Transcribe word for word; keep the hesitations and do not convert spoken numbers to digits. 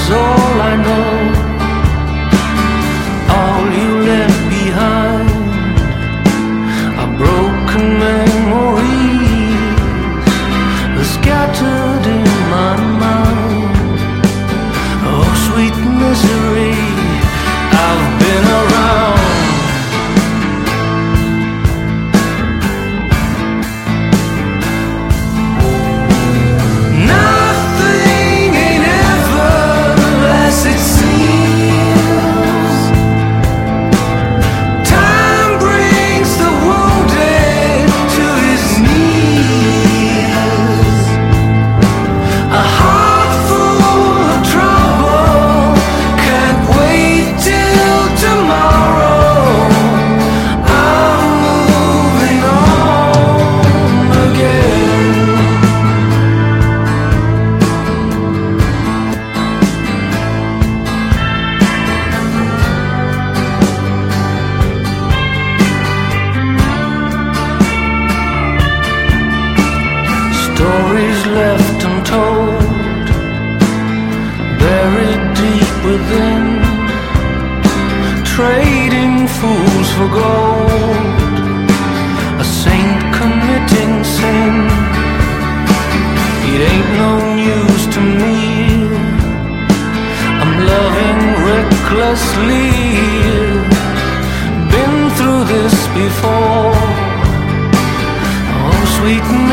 is all I know. All you left behind are broken memories, are scattered in my mind. Oh, sweet misery, I've been around. Stories left untold, buried deep within, trading fools for gold, a saint committing sin. It ain't no news to me, I'm loving recklessly. Been through this before. Oh, sweet